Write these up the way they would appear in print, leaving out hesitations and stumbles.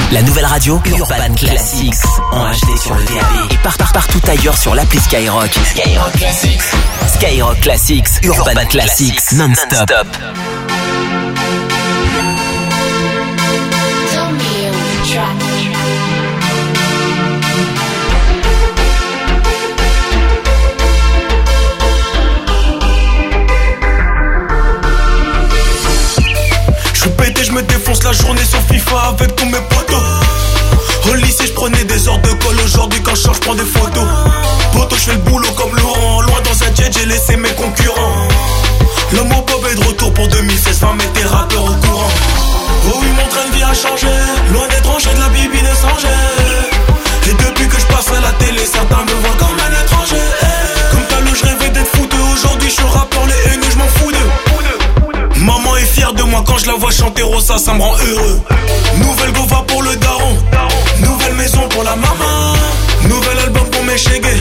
La nouvelle radio Urban Classics en HD sur le DAB et partout ailleurs sur l'appli Skyrock. Skyrock Classics. Skyrock Classics, Urban Classics, non-stop. Je me défonce la journée sur FIFA avec tous mes potos. Au lycée je prenais des heures de colle. Aujourd'hui quand je change je prends des photos. Poto je fais le boulot comme Laurent. Loin dans un jet j'ai laissé mes concurrents. L'homme au Bob est de retour pour 2016. 20 mettez rappeurs au courant. Oh oui mon train de vie a changé. Loin des tranchées de la bibi de Sanger. Et depuis que je passe à la télé certains me voient comme un étranger. Comme t'as le je rêvais d'être fouteux. Aujourd'hui je suis rappeur les haineux je m'en fous d'eux. Maman est fière de moi quand je la vois chanter Rosa, ça me rend heureux. Nouvelle gova pour le daron, nouvelle maison pour la maman, nouvel album pour mes chégués.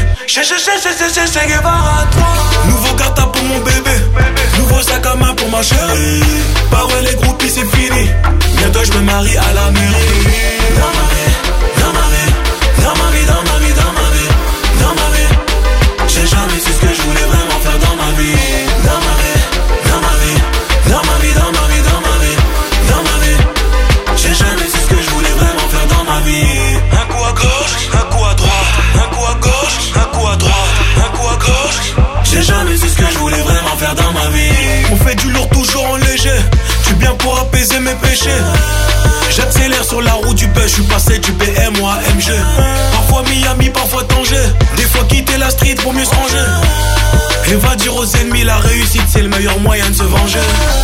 Nouveau gata pour mon bébé, nouveau sac à main pour ma chérie. Bah ouais les groupies c'est fini, bientôt je me marie à la mairie. Dans ma vie, dans ma vie, dans ma vie, dans ma vie, dans ma vie, dans ma vie. J'ai jamais su ce que je voulais vraiment faire dans ma vie. Dans ma vie, dans ma vie. Dans ma vie, dans ma vie, dans ma vie, dans ma vie. J'ai jamais su ce que je voulais vraiment faire dans ma vie. Un coup à gauche, un coup à droite. Un coup à gauche, un coup à droite. Un coup à gauche. J'ai jamais su ce que je voulais vraiment faire dans ma vie. On fait du lourd toujours en léger. J'suis bien pour apaiser mes péchés. J'accélère sur la route du bus. J'suis passé du BM à MG. Parfois Miami, parfois Tanger. Des fois quitter la street pour mieux se ranger. Et va dire aux ennemis la réussite c'est le meilleur moyen de se venger.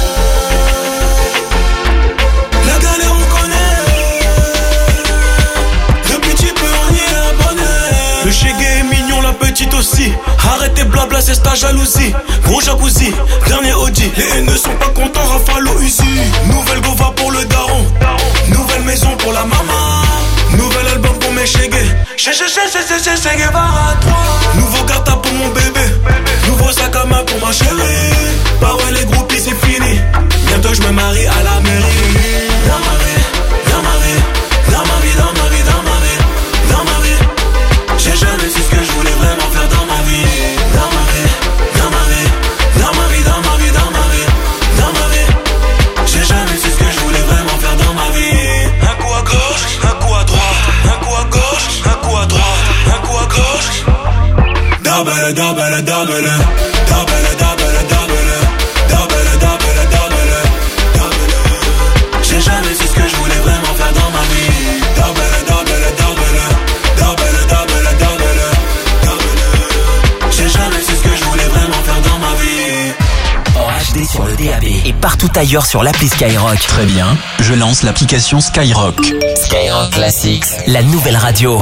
La galère on connaît. Le petit peu on y est abonné. Le chégué est mignon, la petite aussi. Arrêtez blabla c'est ta jalousie. Gros jacuzzi, dernier Audi. Les haineux sont pas contents, Rafale au Uzi. Nouvelle gova pour le daron, nouvelle maison pour la maman, nouvel album pour mes chégués. Chégué va à toi. Nouveau gata pour mon bébé, nouveau sac à main pour ma chérie. Bah ouais les groupies c'est fini, bientôt je me marie à la mairie. Dans ma vie, dans ma vie, dans ma vie, dans ma vie, dans ma vie, dans ma vie. J'ai jamais su ce que je voulais vraiment faire dans ma vie. Dans ma vie, dans ma vie, dans ma vie, dans ma vie, dans ma vie, dans ma vie. J'ai jamais su ce que je voulais vraiment faire dans ma vie. Un coup à gauche, un coup à droite. Un coup à gauche, un coup à droite. Un coup à gauche. Double, double, double. Double, double, double. Double, double, double. Double. J'ai jamais su ce que je voulais vraiment faire dans ma vie. Double, double, double. Double, double, double. Double. J'ai jamais su ce que je voulais vraiment faire dans ma vie. En HD sur le DAB et partout ailleurs sur l'appli Skyrock. Très bien, je lance l'application Skyrock. Skyrock Classics, la nouvelle radio.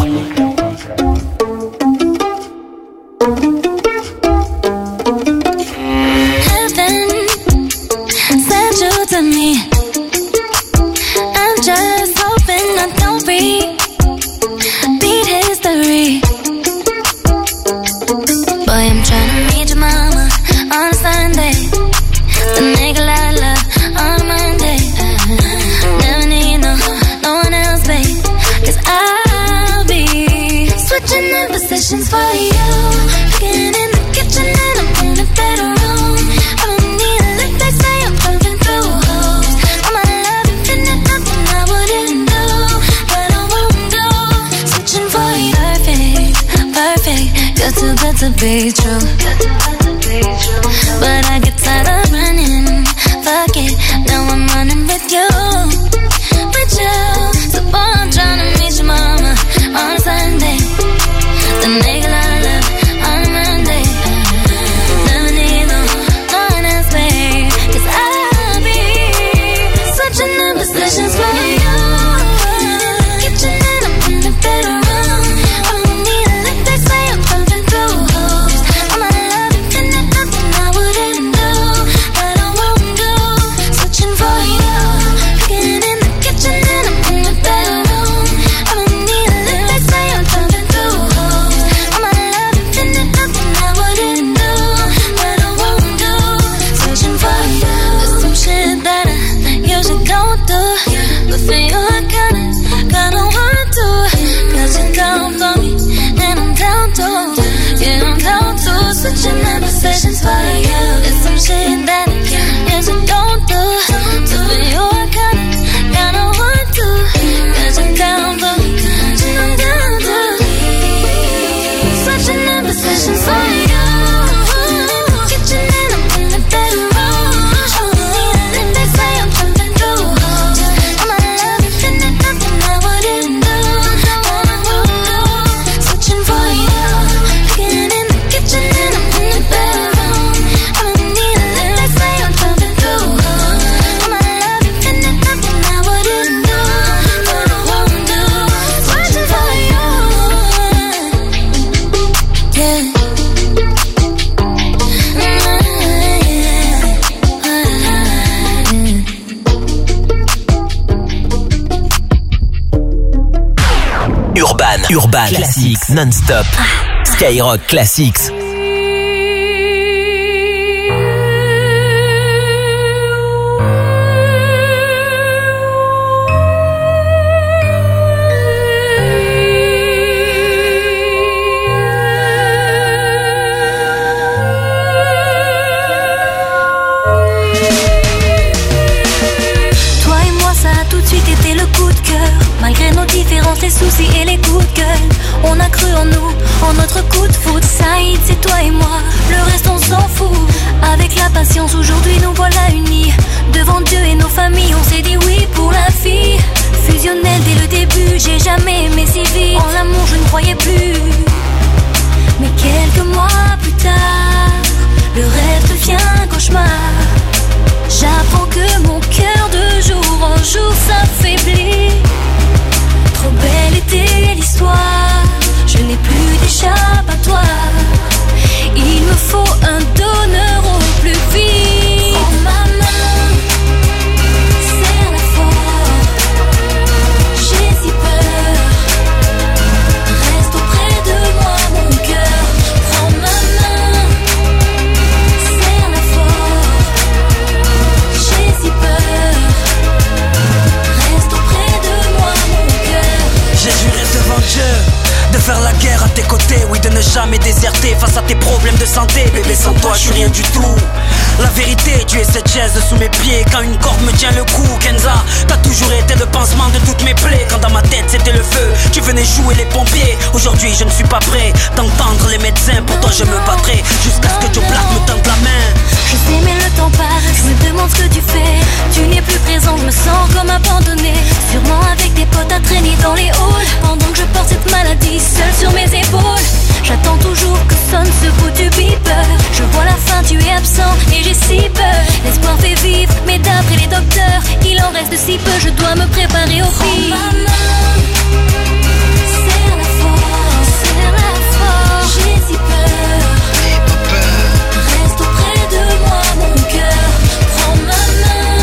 For you, cooking in the kitchen and I'm in the bedroom. I don't need a lick, they say I'm pumping through holes. All my love infinite, nothing I wouldn't do, but I won't do. Switching for you, perfect, perfect. You're too good to be true, but I get tired of running. Fuck it, now I'm running with you, with you. So boy, I'm tryna meet your mama on Sunday. The nigga I love on Monday. Never need no one else, babe. 'Cause I'll be switching the positions for you. Kitchen and I'm in the bedroom. I don't need a lick, they say I'm pumping through holes. All my love infinite, nothing I wouldn't do, but I won't do. Switching for you. Cooking in the kitchen and I'm in the bedroom. I don't need a lick, they say I'm pumping through holes. All my decisions for you. It's some shit that yes I don't do. So for you I kinda want to. 'Cause you're down for me, I'm down to. Switching up positions for you. Kitchen and I'm in the bedroom. And they say I'm jumping through. All my love is in it, nothing I wouldn't do. Switching for you. Getting in the kitchen and I'm in the bedroom. I'm in need of it, they say I'm jumping through. All my love is in it, nothing I wouldn't do. What I won't do. Switching for you. Yeah. Urban Classics non-stop. Skyrock Classics. Toi et moi, ça a tout de suite été le coup de cœur. Malgré nos différences, les soucis et les coups de gueule, on a cru en nous, en notre coup de foot. Saïd, c'est toi et moi, le reste on s'en fout. Avec la patience, aujourd'hui nous voilà unis. Devant Dieu et nos familles, on s'est dit oui pour la vie. Fusionnel dès le début, j'ai jamais aimé si vite. En l'amour je ne croyais plus. Mais quelques mois plus tard, le rêve devient un cauchemar. J'apprends que mon cœur de jour en jour s'affaiblit. Trop belle était l'histoire, je n'ai plus d'échappatoire. Il me faut un donneur au plus vite. Prends ma main, serre-la fort. J'ai si peur, reste auprès de moi mon cœur. Prends ma main, serre-la fort. J'ai si peur, reste auprès de moi mon cœur. J'ai juré devant Dieu de faire la guerre à tes côtés, oui de ne jamais déserter face à tes problèmes de santé. Bébé, sans toi je suis rien du tout. La vérité, tu es cette chaise sous mes pieds quand une corde me tient le cou. Kenza, t'as toujours été le pansement de toutes mes plaies. Quand dans ma tête c'était le feu, tu venais jouer les pompiers. Aujourd'hui je ne suis pas prêt d'entendre les médecins. Pour toi je me battrai jusqu'à ce que Joe Black me tende la main. Je sais mais le temps passe, je me demande ce que tu fais. Tu n'es plus présent, je me sens comme abandonné. Sûrement avec des potes à traîner dans les halls. Pendant que je porte cette maladie seule sur mes épaules. J'attends toujours que sonne ce bout du beeper. Je vois la fin, tu es absent et j'ai si peur. L'espoir fait vivre, mais d'après les docteurs, il en reste si peu, je dois me préparer au pire. Prends ma main, serre-la fort, serre-la fort. J'ai si peur, reste auprès de moi mon cœur. Prends ma main,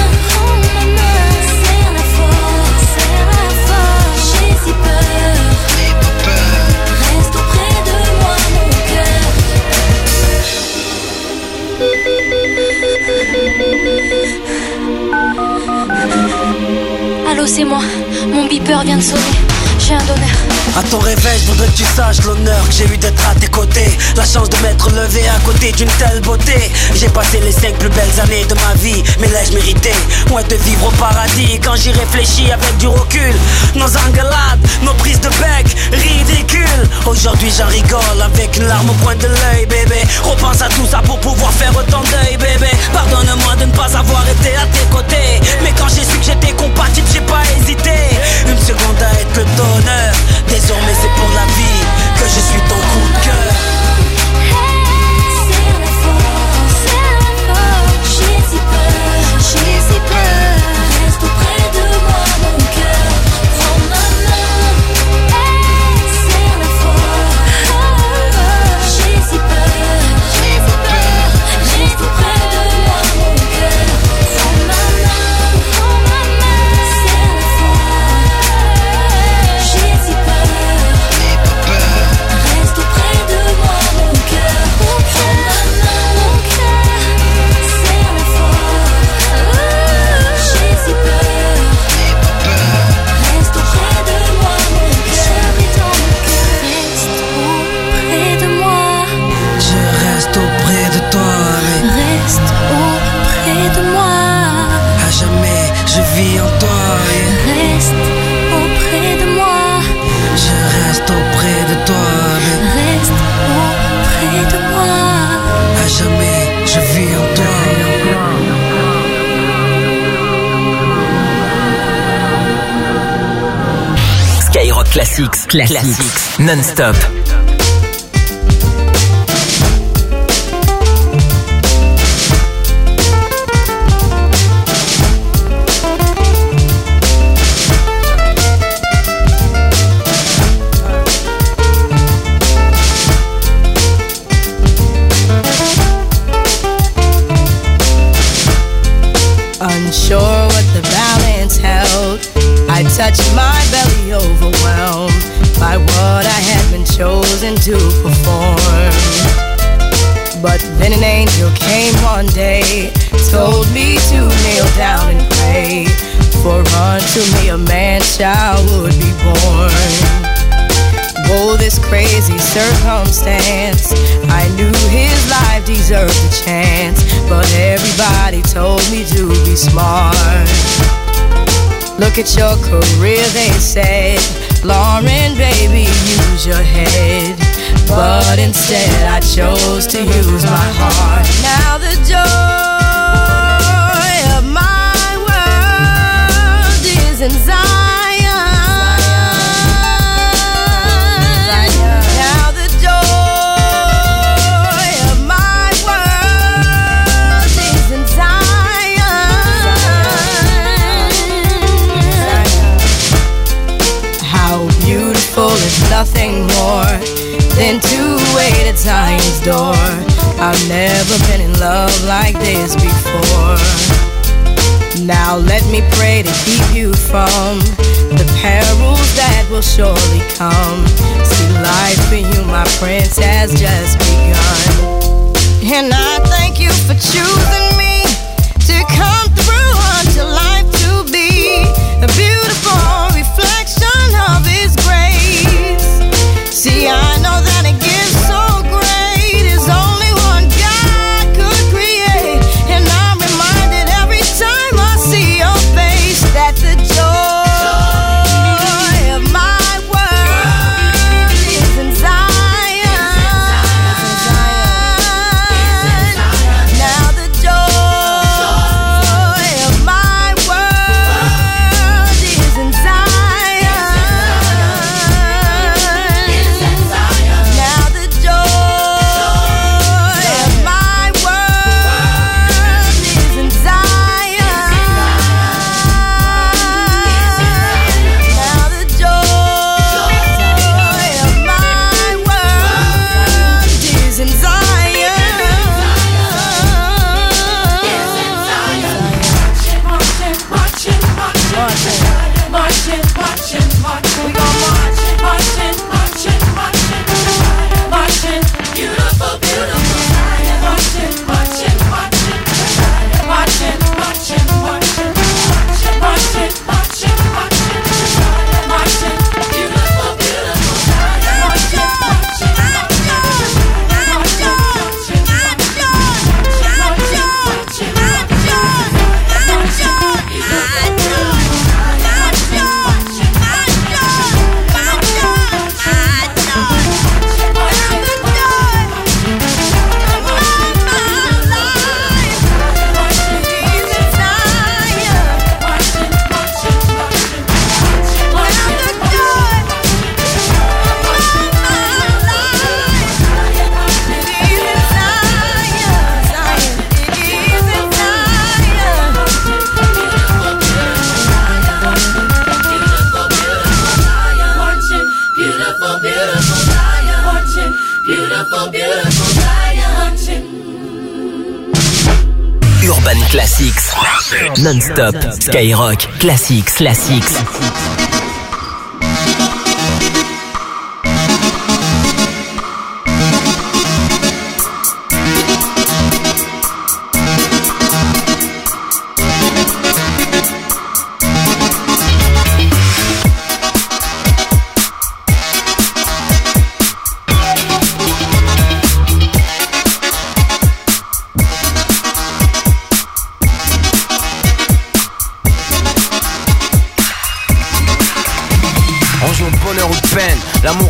serre-la fort, serre-la fort. J'ai si peur, reste auprès de moi mon cœur. Allô, c'est moi, mon beeper vient de sonner. J'ai un donneur. À ton réveil, je voudrais que tu saches l'honneur que j'ai eu d'être à tes côtés. La chance de m'être levé à côté d'une telle beauté. J'ai passé les 5 plus belles années de ma vie, mais l'ai-je mérité? Moi de vivre au paradis quand j'y réfléchis avec du recul. Nos engueulades, nos prises de bec, ridicules. Aujourd'hui j'en rigole avec une larme au coin de l'œil, bébé. Repense à tout ça pour pouvoir faire autant deuil, bébé. Pardonne-moi de ne pas avoir été à tes côtés, mais quand j'ai su que j'étais compatible, j'ai pas hésité. Une seconde à être le donneur. Désormais c'est pour la vie que je suis ton coup de cœur. Serre-la fort, serre-la fort. J'ai si peur, reste auprès de moi mon cœur. Prends ma main, serre-la fort. J'ai si peur, reste auprès de moi mon cœur. Prends ma main, serre-la fort. jamais, je vis en toi. Skyrock Classics. Non-stop. Unsure what the balance held, I touched my belly, overwhelmed by what I had been chosen to perform. But then an angel came one day, told me to kneel down and pray, for unto me a man-child would be born. Oh, this crazy circumstance, I knew his life deserved a chance, but everybody told me to be smart. Look at your career, they said, Lauren, baby, use your head. But instead I chose to use my heart. Now the joy of my world is in Zion. Nothing more than to wait at Zion's door. I've never been in love like this before. Now let me pray to keep you from the perils that will surely come. See, life for you, my prince, has just begun. And I thank you for choosing me to come through unto life to be a beautiful reflection of His grace. See, I know that a gift so great is only one God could create. And I'm reminded every time I see your face that the joy of my world is in Zion. Now the joy of my world is in Zion. Urban Classics. Non-stop. Skyrock Classics.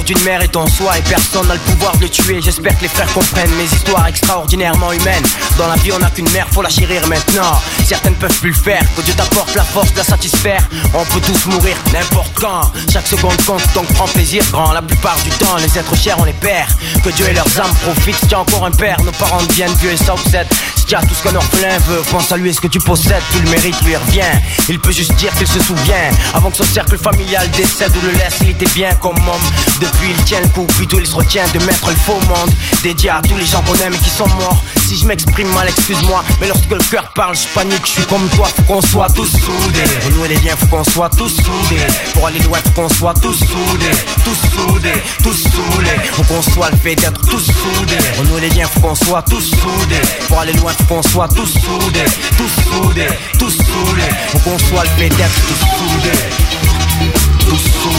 d'une mère est en soi et personne n'a le pouvoir de le tuer. J'espère que les frères comprennent mes histoires extraordinairement humaines. Dans la vie on n'a qu'une mère, faut la chérir maintenant. Certaines peuvent plus le faire, que Dieu t'apporte la force de la satisfaire. On peut tous mourir n'importe quand, chaque seconde compte donc prends plaisir grand. La plupart du temps les êtres chers on les perd. Que Dieu et leurs âmes profitent, si tu as encore un père. Nos parents deviennent vieux et ça obsède. Si tu as tout ce qu'un orphelin veut, pense à lui et ce que tu possèdes. Tout le mérite lui revient, il peut juste dire qu'il se souvient. Avant que son cercle familial décède ou le laisse, il était bien comme homme. Depuis il tient le coup, plutôt il se retient de mettre le faux monde. Dédié à tous les gens qu'on aime et qui sont morts. Si je m'exprime mal, excuse-moi, mais lorsque le cœur parle, je panique, je suis comme toi. Faut qu'on soit tous soudés, renouer les liens, faut qu'on soit tous soudés. Pour aller loin, faut qu'on soit tous soudés, tous soudés, tous soudés. Faut qu'on soit le fait d'être tous soudés. Renouer les liens, faut qu'on soit tous soudés. Pour aller loin, faut qu'on soit tous soudés, tous soudés, tous soudés. Faut qu'on soit le fait d'être tous soudés, tous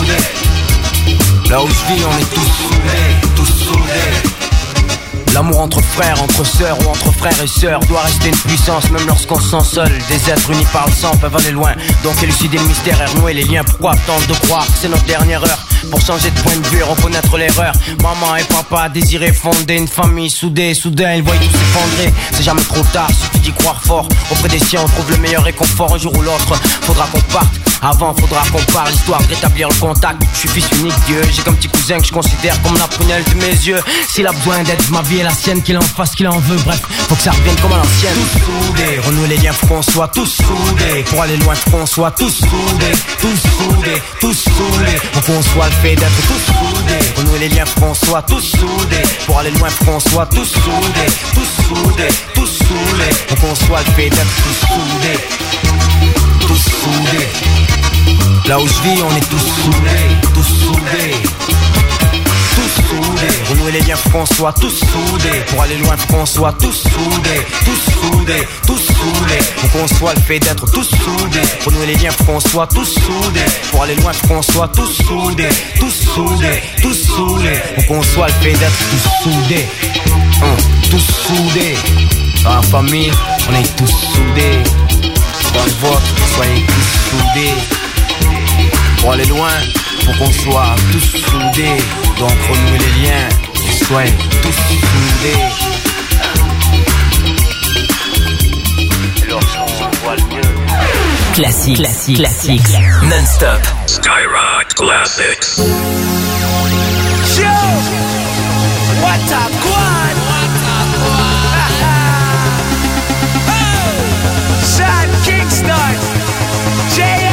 soudés. Là où je vis, on est tous soudés, tous soudés. L'amour entre frères, entre sœurs ou entre frères et sœurs doit rester une puissance même lorsqu'on se sent seul. Des êtres unis par le sang peuvent aller loin, donc élucider le mystère et renouer les liens. Pourquoi tant de croire que c'est notre dernière heure pour changer de point de vue et reconnaître l'erreur. Maman et papa désiraient fonder une famille soudée. Soudain ils voient tout s'effondrer. C'est jamais trop tard, suffit d'y croire fort. Auprès des siens on trouve le meilleur réconfort. Un jour ou l'autre faudra qu'on parte. Avant faudra qu'on parle, histoire de rétablir le contact. Je suis fils unique, Dieu, j'ai qu'un petit cousin que je considère comme la prunelle de mes yeux. S'il a besoin d'aide, ma vie est la sienne, qu'il en fasse, qu'il en veut, bref, faut que ça revienne comme à l'ancienne. Tous soudés, renouer les liens, faut qu'on soit tous soudés. Pour aller loin, faut qu'on soit tous soudés, tous soudés, tous soudés. Faut qu'on soit le fait d'être tous soudés. Renouer les liens, faut qu'on soit tous soudés. Pour aller loin, faut qu'on soit tous soudés, tous soudés, tous soudés. Faut qu'on soit le fait d'être tous soudés, tous soudés. Là où je vis, on est tous soudés, tous soudés, tous soudés. Renouer les liens, faut qu'on soit tous soudés. Pour aller loin, faut qu'on soit tous soudés, tous soudés, tous soudés. Faut qu'on soit le fait d'être tous soudés. Renouer les liens, faut qu'on soit tous soudés. Pour aller loin, faut qu'on soit tous soudés, tous soudés, tous soudés. Faut qu'on soit le fait d'être tous soudés, tous soudés. Dans la famille, on est tous soudés. Dans le vôtre, soyez tous soudés. Pour aller loin, faut qu'on soit tous soudés. Donc renouer les liens, soyez tous soudés. Lorsqu'on voit le mieux. Classique, classique, classique, non-stop. Skyrock Classics. Yo, what a quad, what a quad. Oh, Sean Kingston, J.R.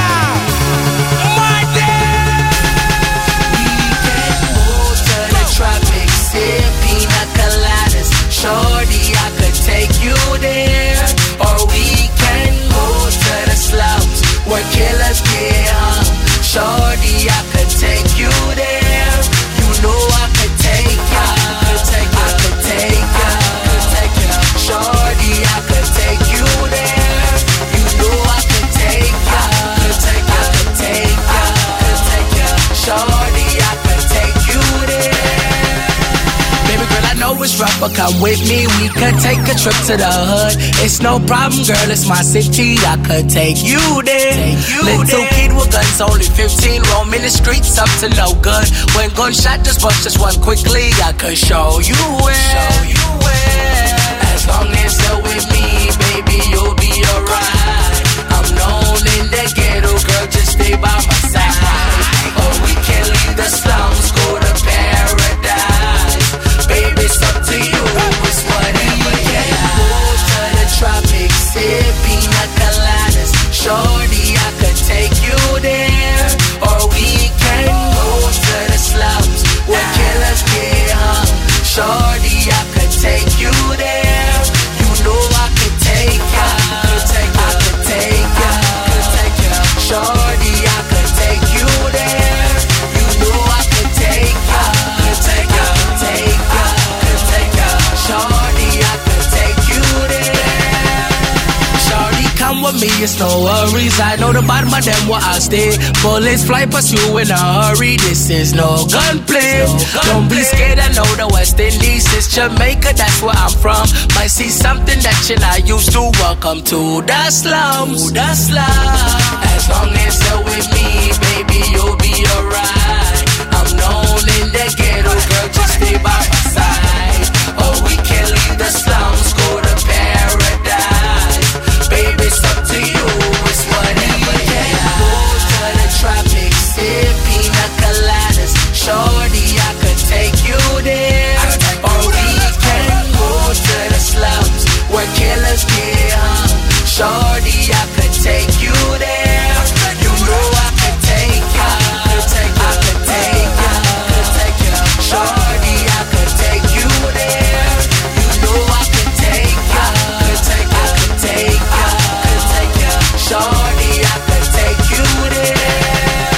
Shorty, I could take you there, or we can move to the slums where killers get hung. Shorty, I could take you there. You know I could take ya. I could take ya. Shorty, I could take you there. You know I could take ya. I could take ya. Shorty, I could take you there. Baby girl, I know it's rough, but come with me, we could take a trip to the hood. It's no problem, girl, it's my city, I could take you there. Little kid with guns, only 15, roaming the streets up to no good. When gunshot just bust just one quickly, I could show you where. As long as you're with me, baby, you'll be alright. I'm known in the ghetto, girl, just stay by my side. Or we can leave the slums, go to paradise. Baby, it's up to you, it's whatever you like. Go to the tropics, sip pina coladas. Shorty, I could take you there. Or we can go to the slums where killers get hung. Shorty, I could take you there. You know I could take ya. I could take ya. Shorty, I could take you there. You know I could take ya. Shorty, I could take you there. Shorty, come with me, it's no worries. I know the bottom of them where I stay. Bullets fly past you in a hurry. This is no gunplay. Don't be scared, I know the West Indies is Jamaica, that's where I'm from. Might see something that you're not used to. Welcome to the slums. As long as you're with me, baby, you'll be alright. I'm known in in the ghetto, girl, just stay by my side. Or we can leave the slums, go to paradise. Baby, it's up to you, it's whatever you like. Go to the tropics, sip pina coladas. Shorty, I could take you there. Or we can go to the slums, where killers get hung. Shorty, I could take you there. You know I could take you. I could take you. Shorty, I could take you there. You know I could take you. I could take you. Shorty, I could take you there.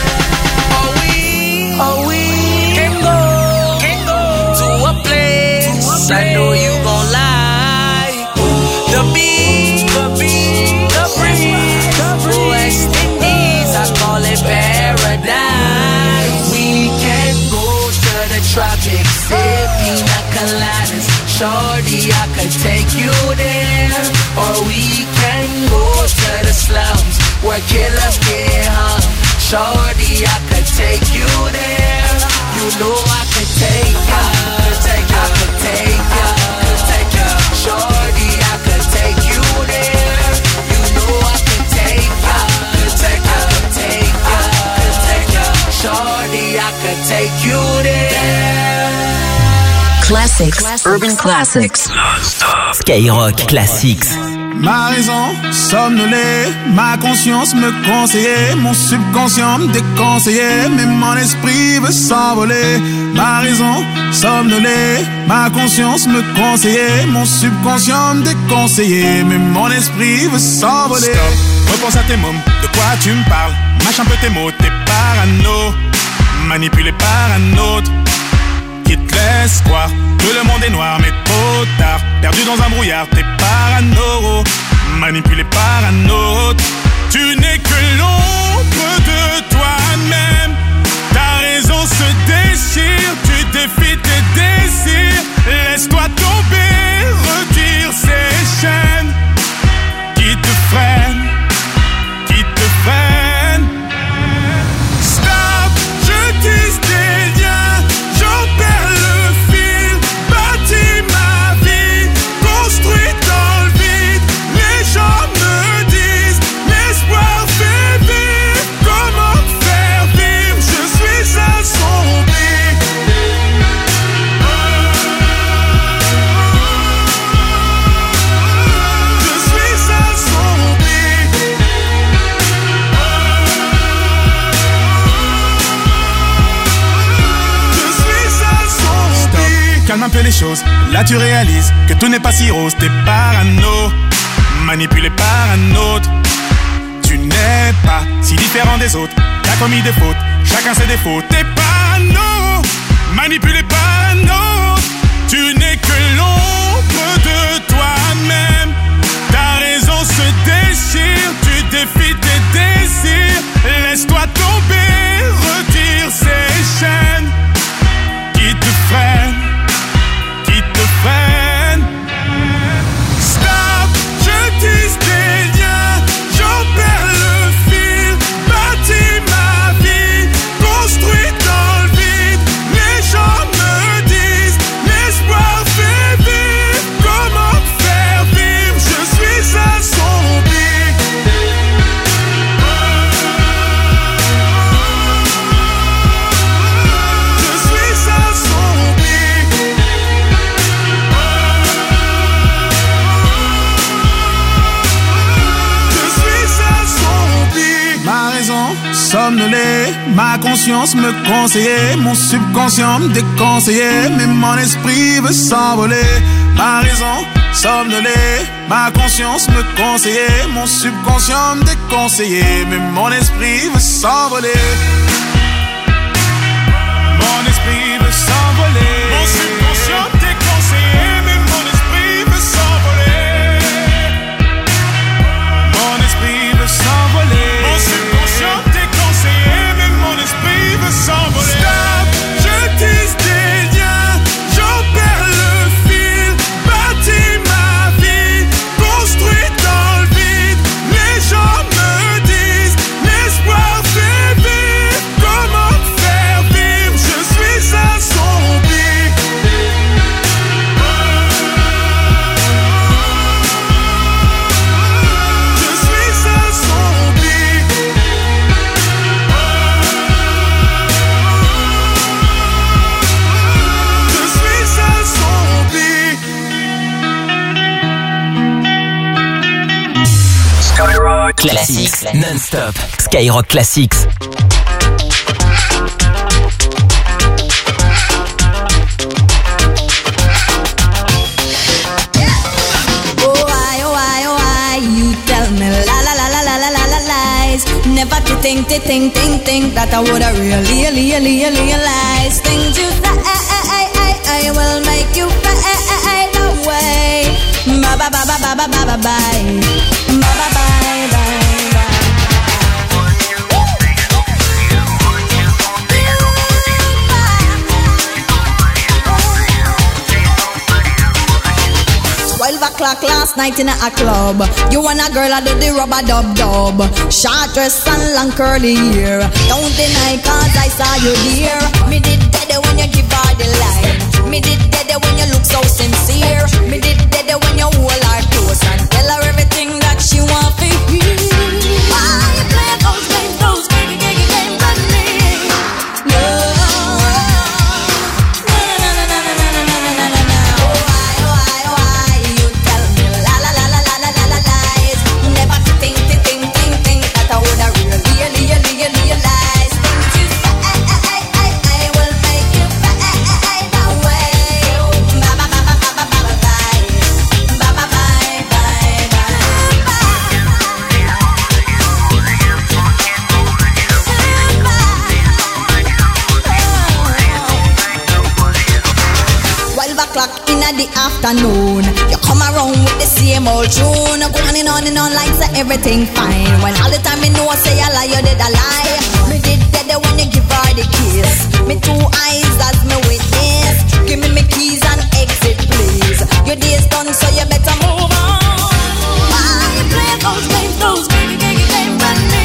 Oh, we can go to a place I know you gon' like. The beach, the breeze, West Indies, I call it paradise. We can go to the tropics, sip pina coladas. Shorty, I could take you there. Or we can go to the slums, where killers get hung. Shorty, I could take you there. You know I could take you. I could take you. Shorty, I could take you there. You know I could take you. I could take you. Shorty, I could take you there. Classics, Urban Classics. Skyrock Classics. Ma raison somnolée, ma conscience me conseillait, mon subconscient me déconseillait, mais mon esprit veut s'envoler. Ma raison somnolée, ma conscience me conseillait, mon subconscient me déconseillait, mais mon esprit veut s'envoler. Stop, repense à tes mômes, de quoi tu me parles? Mâche un peu tes mots, t'es parano, manipulé par un autre qui te laisse croire que le monde est noir, mais trop tard. Perdu dans un brouillard, t'es parano, manipulé par un autre. Tu n'es que l'ombre de toi-même. Ta raison se déchire, tu défies tes désirs. Laisse-toi tomber, retire ces chaînes qui te freinent, qui te freinent. Stop, je tisse des liens, j'en perds le fil. Bâtis ma vie, construit dans le vide. Les gens me disent, l'espoir fait vivre. Comment faire vivre, je suis assombri. Je suis assombri. Je suis assombri. Calme un peu les choses, là tu réalises que tout n'est pas si rose. T'es parano, manipulé par un autre. Tu n'es pas si différent des autres. T'as commis des fautes, chacun ses défauts. T'es parano, manipulé par un autre. Tu n'es que l'ombre de toi-même. Ta raison se déchire, tu défies tes désirs. Laisse-toi tomber, retire ces chaînes qui te freinent, qui te freinent. Stop, je tisse des liens, j'en perds le fil. Bâtis ma vie, construit dans le vide. Les gens me disent, l'espoir fait vivre. Comment faire vivre, je suis assombri. Je suis assombri. Je suis assombri. Ma raison somnolée, ma conscience me conseillait, mon subconscient me déconseillait, mais mon esprit veut s'envoler. Ma raison somnolée, ma conscience me conseillait, mon subconscient me déconseillait, mais mon esprit veut s'envoler. Mon esprit veut s'envoler. Mon subconscient déconseillé, mais mon esprit veut s'envoler. Mon esprit veut s'envoler. Mon subconscient déconseillé, mais mon esprit veut s'envoler. Stop, je tisse des liens, j'en perds le fil. Bâtis ma vie, construit dans le vide. Les gens me disent, l'espoir fait vivre. Comment faire vivre, je suis assombri. Classics non-stop. Skyrock Classics. Never to think that I would have really realized things you say will make you fade away. Bye bye bye bye bye bye bye bye bye bye bye bye. O'clock last night in a club. You and a girl I do the rubber dub. Short dress and long curly hair. Don't deny cause I saw you there. Me did dead when you give her the line. Me did dead when you look so sincere. Me did dead when you hold her close and tell her everything that she want to hear. Why you play those games with me? The afternoon, you come around with the same old tune, going on and on like say everything fine. When all the time me know say a lie, you did a lie. Me did dead when you give her the kiss. Me two eyes as me witness. Give me keys and exit, please. Your day's done, so you better move on. Why you play those games with me?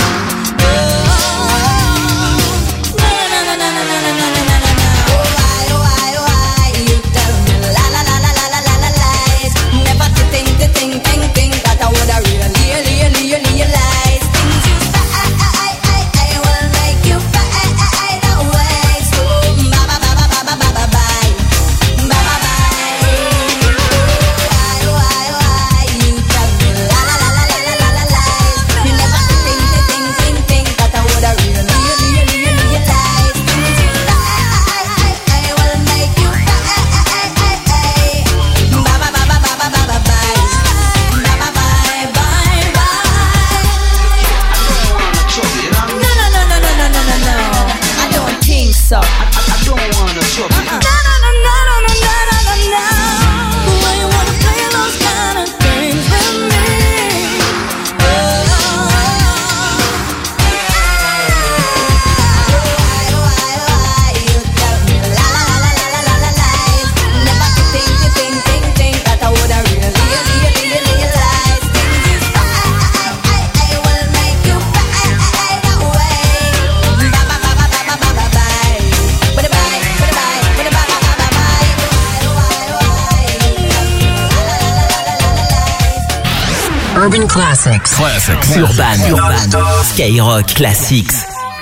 Urban Classics. Urban. Skyrock Classics.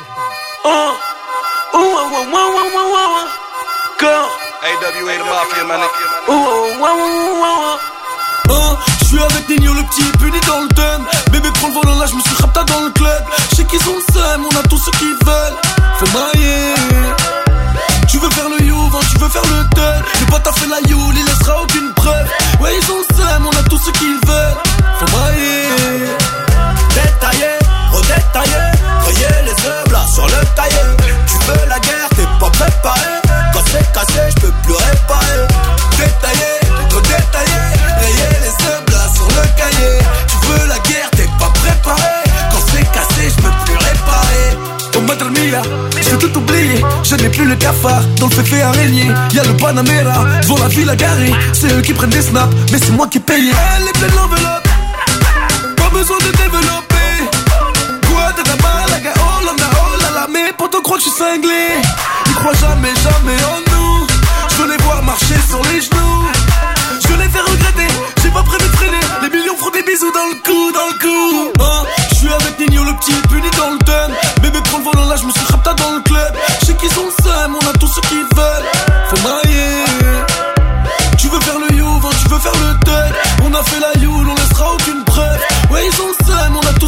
AWA the Mafia, man. Je suis avec Nino, le petit puni dans le thème. Bébé prend le volant, là je me suis rapta dans le club. Je sais qu'ils ont le seum, on a tout ce qu'ils veulent. Fais mailler. Tu veux faire le youvan, tu veux faire le tel. Le pote a fait la youle, il laissera aucune preuve. Ouais ils ont le seum, on a tout ce qu'ils veulent. Faut mailler. Détaillé, redétaillé. Rayer les œuvres là sur le taillé. Tu veux la guerre, t'es pas préparé. Quand c'est cassé, j'peux plus réparer. Détaillé, redétaillé. Rayer les œuvres là sur le cahier. Tu veux la guerre, t'es pas préparé. Quand c'est cassé, j'peux plus réparer. Au Madre Mia, j'ai tout oublié. Je n'ai plus le cafard dans le féfé araignée. Y'a le Panamera devant la ville à garer. C'est eux qui prennent des snaps, mais c'est moi qui paye. Elle est pleine l'enveloppe, pas besoin de développer. Quoi de Malaga, oh là là. Mais pourtant crois que je suis cinglé. Ils croient jamais en nous. Je veux les voir marcher sur les genoux. Je veux les faire regretter, j'ai pas prévu de freiner. Les millions feront des bisous dans le cou. Je suis avec Nino, le petit puni dans le thème. Bébé prend le volant, là je me suis rapta dans le club. Je sais qu'ils ont le seum, on a tout ce qu'ils veulent. Faut mailler. Tu veux faire le youvan, tu veux faire le tel. On a fait la youle, on laissera aucune preuve. Ouais ils ont le seum, on a tout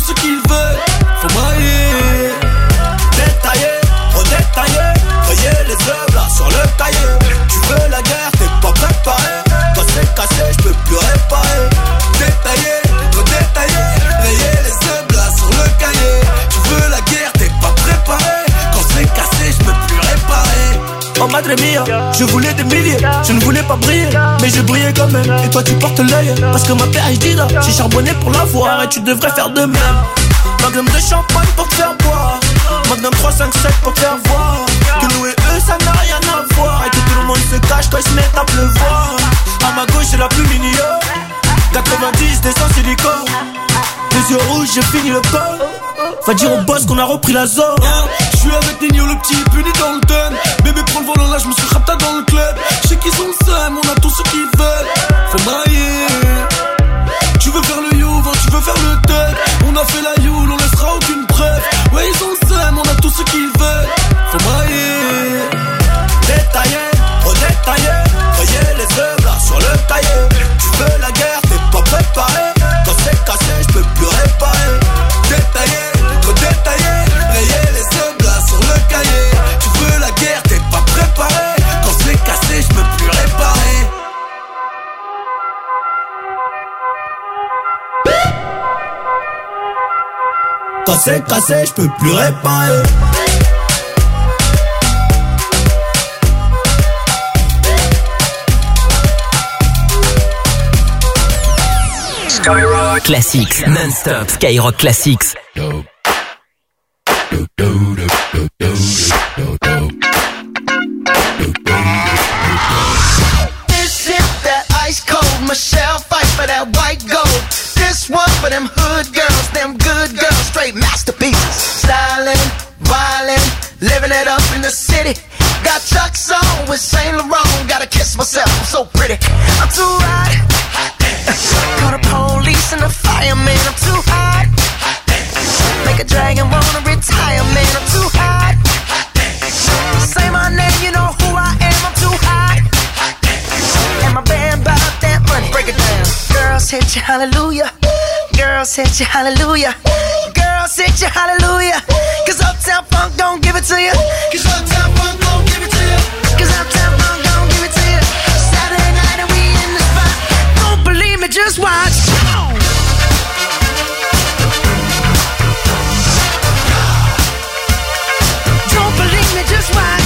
milliers. Je ne voulais pas briller, mais j'ai brillé quand même. Et toi tu portes l'œil, parce que ma PhD là, j'ai charbonné pour l'avoir. Et tu devrais faire de même. Magnum de champagne pour te faire boire, Magnum 357 pour te faire voir que nous et eux ça n'a rien à voir. Et que tout le monde se cache quand ils se mettent à pleuvoir. À ma gauche j'ai la plus mignonne, 90 des sans silicone. Les yeux rouges j'ai fini le col. Va dire au boss qu'on a repris la zone. Je suis avec Nino le petit puni dans le den. Bébé prend le volant là je me suis rapta dans le club. Je sais qu'ils ont seum, on a tout ce qu'ils veulent. Faut brailler. Tu veux faire le youve, tu veux faire le tech. On a fait la youle, on laissera aucune preuve. Ouais ils ont seum, on a tout ce qu'ils veulent. Faut brailler. Détaillé, trop détaillé. Voyez les œuvres là sur le cahier. Tu veux la guerre, t'es pas préparé. Quand c'est cassé, je peux plus réparer. Détaillé, trop détaillé. Rayez les œuvres là sur le cahier. Tu veux la guerre, t'es pas préparé. Quand c'est cassé, je peux plus réparer. Quand c'est cassé, je peux plus réparer. Skyrock Classics, non-stop Skyrock Classics. This is that ice cold Michelle fight for that white gold. This one for them hood girls, them good girls, straight masterpieces. Styling, wildin', living it up in the city. Got Chuck's on with Saint Laurent. Gotta kiss myself, I'm so pretty. I'm too hot. Call the police and the fireman. I'm too hot. Make a dragon wanna retire, man. I'm too hot. Say my name, you know who I am. I'm too hot. And my band bought that money. Break it down. Girls hit you, hallelujah. Girls hit you, hallelujah. Girls hit you, hallelujah. Cause Uptown Funk don't give it to you. Cause Uptown Funk don't give it to you. Cause Uptown Funk don't give it to you. Saturday night and we in the spot. Don't believe me, just watch. Don't believe me, just watch.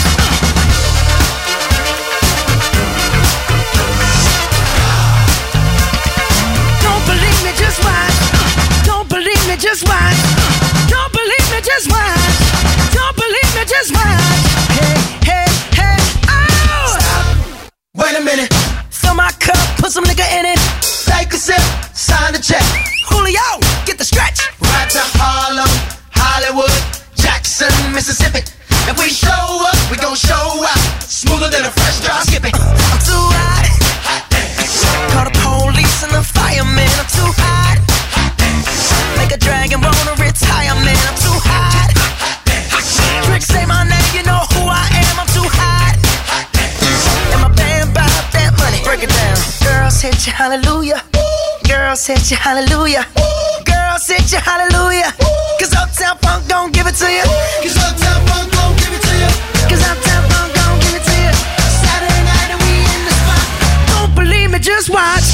Don't believe me, just watch. Don't believe me, just watch. Don't believe me, just watch. Don't believe me, just watch. Hey, hey, hey, oh! Stop. Wait a minute. Fill my cup, put some nigga in it. Take a sip, sign the check. Julio, get the stretch. Right to Harlem, Hollywood, Jackson, Mississippi. If we show up, we gon' show out. Smoother than a fresh drop skipping. I'm too hot. Call the police and the fireman. I'm too hot. Make a dragon wanna retire, man. I'm too hot. Trick say my name, you know who I am. I'm too hot. And my band bought that money. Break it down. Girls hit you, hallelujah. Girls hit you, hallelujah. Girls hit you, hallelujah. Cause Uptown Funk don't give it to you. Cause Uptown Funk don't give it to you. Cause Uptown Funk don't give it to you. Saturday night and we in the spot. Don't believe me, just watch.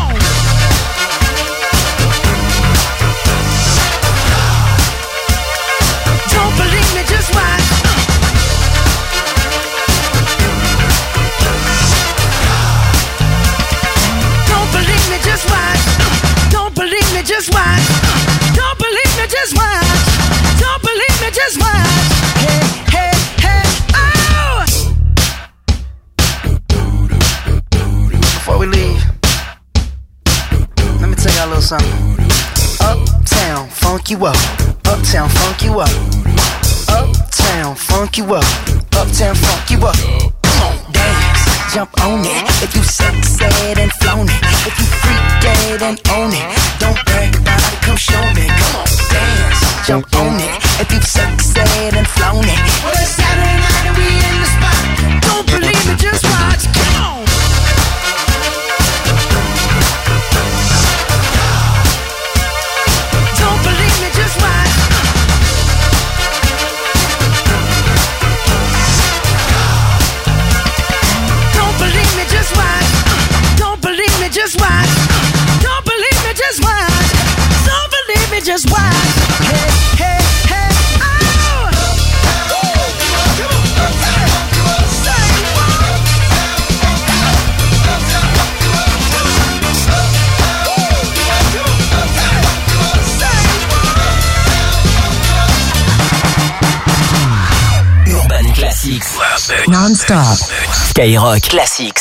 Don't believe me, just watch. Don't believe me, just watch. Don't believe me, just watch. Don't believe me, just watch. Don't believe me, just watch. Hey, hey, hey, oh! Before we leave, let me tell y'all a little something. Uptown, funk you up. Uptown, funk you up. Uptown, funk you up. Uptown, funk you up. Come on, dance, jump on it. If you sexed and flown it, if you freaked and own it, don't brag about it, come show me. Come on, dance, jump on it. If you sexed and flown it, well it's Saturday night and we in the spot. Don't believe me, just watch. Come on. Don't believe me, just watch. Don't believe me, just watch. Don't believe me, just watch. Don't believe me, just watch. Don't believe me, just watch. Hey, hey, hey, oh! non-stop. Skyrock Classics.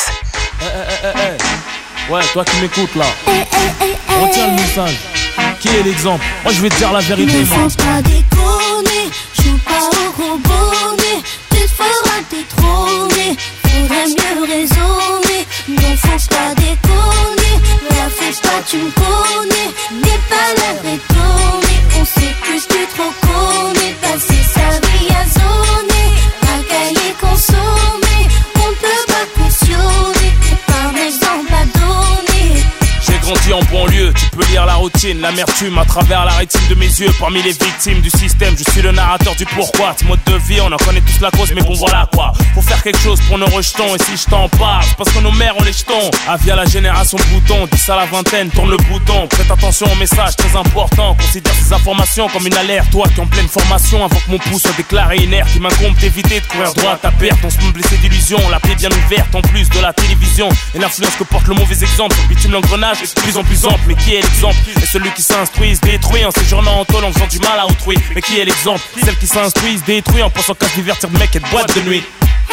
Ouais, toi qui m'écoutes là, retiens le message. Qui est l'exemple? Moi je vais te dire la vérité, ne moi. faut pas déconner, joue pas au gros bonnet. Tu te feras détrôner, faudrait mieux raisonner. Ne faut pas déconner, la fais pas, tu me connais. N'aie pas l'air étonné, on s'écuse, tu trop connais. Passer sa vie à zoner, à cahier consommer. On ne peut pas cautionner, c'est pas un exemple à donner. J'ai grandi en banlieue, tu peux lire la routine, l'amertume à travers la rétine de mes yeux. Parmi les victimes du système, je suis le narrateur du pourquoi. Ce mode de vie, on en connaît tous la cause, mais bon voilà quoi. Faut faire quelque chose pour nos rejetons, et si je t'en parle, c'est parce que nos mères ont les jetons. Avis à la génération bouton, 10 à la vingtaine, tourne le bouton. Prête attention au message très important, considère ces informations comme une alerte. Toi qui en pleine formation, avant que mon pouce soit déclaré inerte, il m'incombe d'éviter de courir droit à perte. On se me blessé d'illusions, la plaie bien ouverte en plus de la télévision. Et l'influence que porte le mauvais exemple, sur le bitume l'engrenage est de plus en plus ample. Mais qui est l'exemple? Et celui qui s'instruit se détruit en séjournant en tôle en faisant du mal à autrui. Mais qui est l'exemple? Celle qui s'instruit se détruit en pensant qu'à se divertir de mec et de boîte de nuit.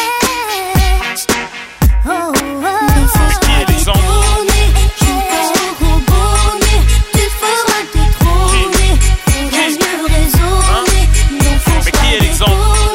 Qui est l'exemple? Mais qui est l'exemple?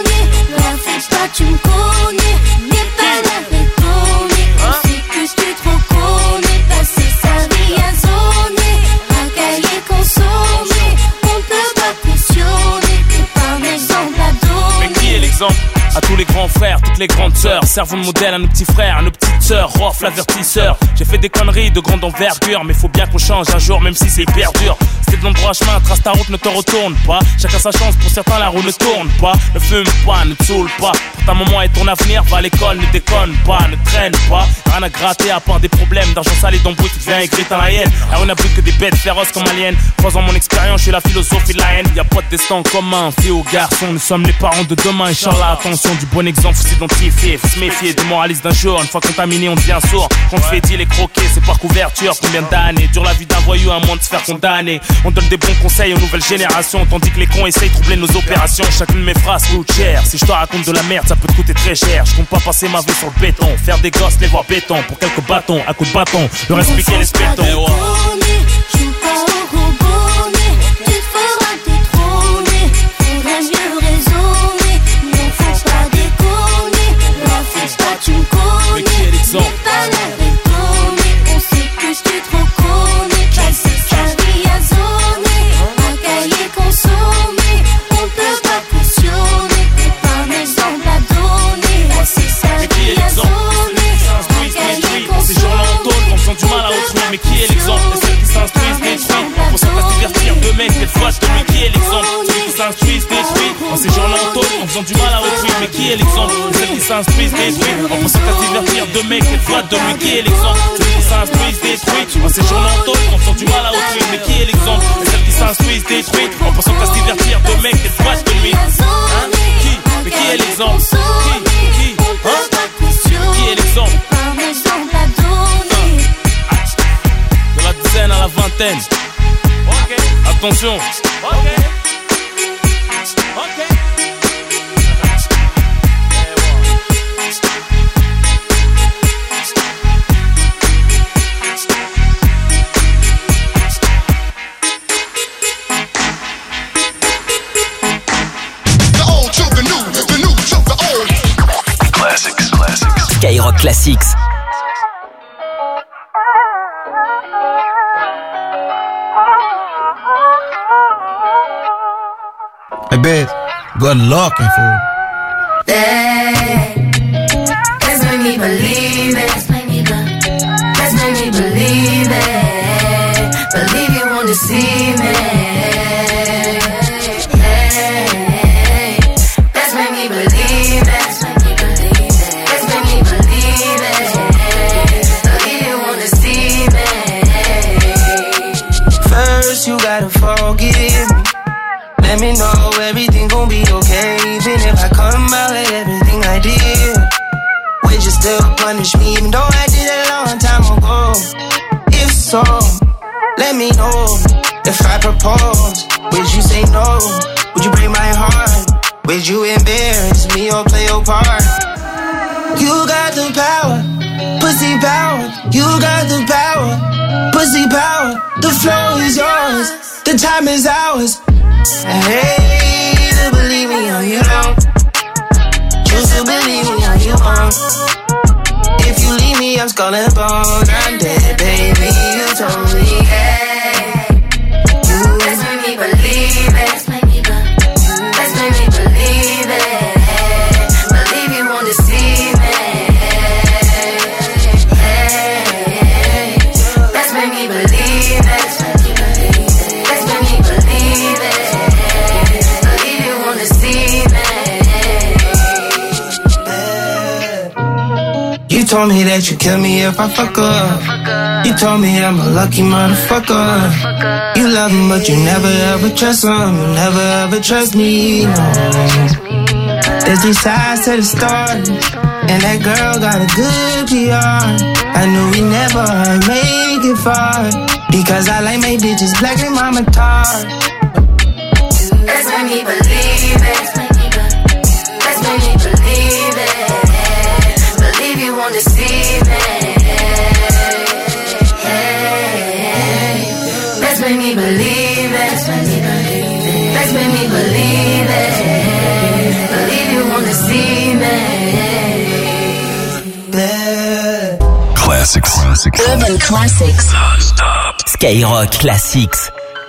Tu me connais, n'aie pas l'air étonné. On s'écuse, tu trop connais. Passer sa vie à zoner, à cahier consommer. On peut pas cautionner, t'es pas un exemple à donner. Mais qui est l'exemple? À tous les grands frères, toutes les grandes sœurs, servons de modèle à nos petits frères, à nos petites sœurs, Rof l'avertisseur. J'ai fait des conneries de grande envergure, mais faut bien qu'on change un jour, même si c'est hyper dur. C'est de l'endroit chemin, trace ta route, ne te retourne pas. Chacun sa chance, pour certains la roue ne tourne pas. Ne fume pas, ne te saoule pas. Pour ta maman et ton avenir, va à l'école, ne déconne pas, ne traîne pas. Rien à gratter à part des problèmes d'argent sale et d'embrouille, tu deviens aigri dans la haine. Là on n'abrite que des bêtes féroces comme aliens. 3 ans mon expérience, je suis la philosophie de la haine. Y'a pas de destin commun, fille aux garçons, nous sommes les parents de demain. Inch'Allah, attention, du bon exemple, faut s'identifier, faut se méfier des moralistes d'un jour. Une fois contaminé, on devient sourd. Quand on fait dit les croquer, c'est par couverture. Combien d'années dure la vie d'un voyou à moins de se faire condamner. On donne des bons conseils aux nouvelles générations, tandis que les cons essayent de troubler nos opérations. Chacune de mes phrases coûte cher. Si je te raconte de la merde, ça peut te coûter très cher. Je compte pas passer ma vie sur le béton, faire des gosses, les voir béton. Pour quelques bâtons, à coups de bâton, leur expliquer les spétons. Joue pas au gros bonnet, tu te feras détrôner. Faudrait mieux raisonner, non faut pas déconner. La fais pas, tu me connais. Mais qui est l'exemple? N'aie pas l'air étonné, on s'écuse, tu trop connais. Passer sa vie à zoner, à cahier consommer. On peut pas cautionner, t'es pas un exemple à donner. Passer sa vie à zoner, à cahier consommer. Ces gens-là en tôle, en faisant du mal à autrui. Mais qui est l'exemple? Et celles qui s'instruisent détruit, pour s'en faire divertir de mecs, qu'elles fois de lui. Qui est l'exemple? Celui qui s'instruisent détruit, en ces gens-là en tôle, en faisant du mal à autrui. Mais qui est l'exemple? Et celles qui s'instruisent détruit, en pensant qu'à se divertir de mecs, qu'elles fois de lui. Qui est l'exemple? Celui qui s'instruisent détruit, en ces gens-là en tôle, en faisant du mal à autrui. Mais qui est l'exemple? Et celles qui s'instruisent détruit, en pensant qu'à se divertir de mecs, qu'elles fois de lui. Hein? Qui? Mais qui est l'exemple? Qui? Hein? Qui est l'exemple? De la dizaine à la vingtaine. Attention. Skyrock Classics. Hey, babe, good looking fool. Let's make me believe it. Let's make me believe it. Believe you won't deceive me. Let's make me believe it. Let's make me believe it. Believe you won't deceive me. First you gotta forgive me. Let me know everything gon' be okay. Even if I come out with everything I did, would you still punish me even though I did it a long time ago? If so, let me know. If I propose, would you say no? Would you break my heart? Would you embarrass me or play your part? You got the power, pussy power. You got the power, pussy power. The flow is yours, the time is ours. I hate to believe me on you don't. Choose to believe me on you won't. If you leave me, I'm skull and bone. I'm dead, baby. You told me, hey. You let's make me believe it. Let's make me believe it. Believe you won't deceive me. Hey. Let's make me believe it. Let's make me believe it. Believe you won't deceive me. You told me that you kill me if I fuck up. You told me I'm a lucky motherfucker. You love him but you never ever trust him. You never ever trust me, no. There's three sides to the story, and that girl got a good PR. I knew we never make it far, because I like my bitches black and mama tar. Let's make me believe it. Let's make me believe it. Believe you won't deceive me. Let's make me believe it. Let's make me believe it. Believe you won't deceive me. Classics. Urban Classics. Non-stop. Skyrock Classics.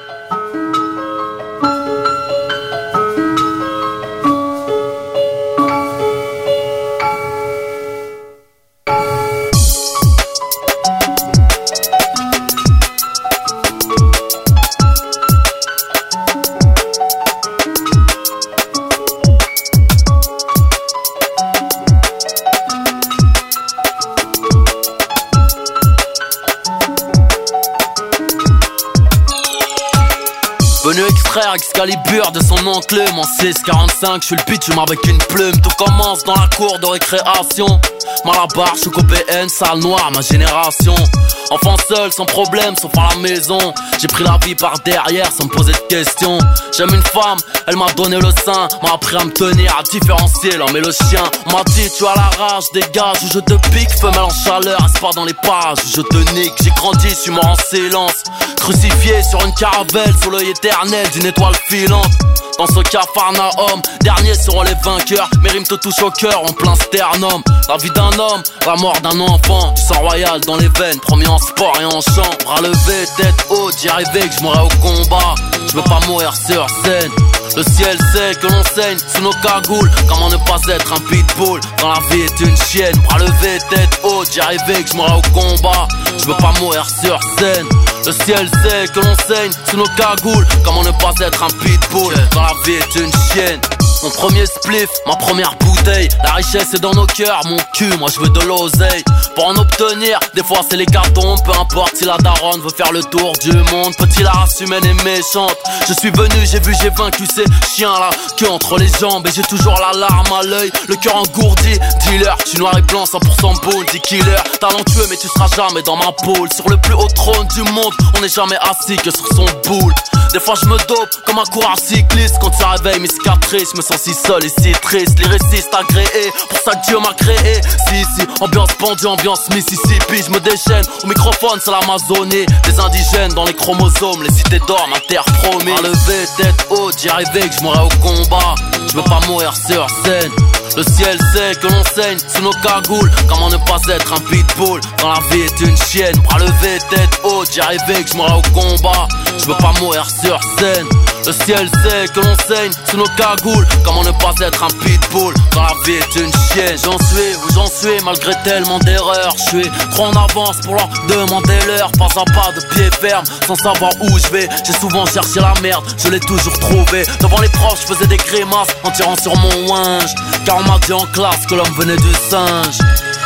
Venu extraire Excalibur de son enclume en 645, je suis le pitchum avec une plume. Tout commence dans la cour de récréation. Malabar, je suis PN, salle noire, ma génération. Enfant seul, sans problème, sauf à la maison. J'ai pris la vie par derrière sans me poser de questions. J'aime une femme, elle m'a donné le sein, m'a appris à me tenir, à différencier l'homme et le chien. On m'a dit tu as la rage, dégage ou je te pique. Femelle en chaleur, reste pas dans les pages où je te nique. J'ai grandi, je suis mort en silence, crucifié sur une caravelle sous l'œil éternel d'une étoile filante. Dans ce Capharnaüm, derniers seront les vainqueurs. Mes rimes te touchent au cœur en plein sternum. La vie d'un homme, la mort d'un enfant. Du sang royal dans les veines, promis en sport et en chant. Bras levés, tête haute, j'y arrivais que je mourrais au combat. Je veux pas mourir sur scène. Le ciel sait que l'on saigne sous nos cagoules. Comment ne pas être un pitbull quand la vie est une chienne. Bras levés, tête haute, j'y arrivais que je mourrais au combat. Je veux pas mourir sur scène. Le ciel sait que l'on saigne sous nos cagoules. Comment ne pas être un pitbull quand la vie est une chienne. Mon premier spliff, ma première bouteille. La richesse est dans nos cœurs, mon cul, moi je veux de l'oseille. Pour en obtenir, des fois c'est les cartons. Peu importe si la daronne veut faire le tour du monde. Petit la race humaine est méchante. Je suis venu, j'ai vu, j'ai vaincu ces chiens là, que entre les jambes. Et j'ai toujours la larme à l'œil, le cœur engourdi. Dealer, tu noir et blanc, 100% bounty killer. Talentueux mais tu seras jamais dans ma poule. Sur le plus haut trône du monde, on n'est jamais assis que sur son boule. Des fois je me dope comme un coureur cycliste. Quand ça réveille mes cicatrices, je me sens si seul et si triste. Lyriciste agréé, pour ça que Dieu m'a créé. Si, ambiance pendue, ambiance Mississippi. Je me déchaîne, au microphone c'est l'Amazonie. Des indigènes dans les chromosomes, les cités d'or, ma terre promise. À lever, tête haute, j'y arrivais que je mourrais au combat. Je veux pas mourir sur scène. Le ciel sait que l'on saigne sous nos cagoules. Comment ne pas être un pitbull quand la vie est une chienne. Bras levés, tête haute, j'y arrivais que je mourrais au combat. Je veux pas mourir sur scène. Le ciel sait que l'on saigne sous nos cagoules. Comment ne pas être un pitbull quand la vie est une chienne. J'en suis où j'en suis malgré tellement d'erreurs. Je suis trop en avance pour leur demander l'heure. Pas à pas de pied ferme sans savoir où je vais. J'ai souvent cherché la merde, je l'ai toujours trouvé. Devant les profs je faisais des grimaces en tirant sur mon winge. Car on m'a dit en classe que l'homme venait du singe.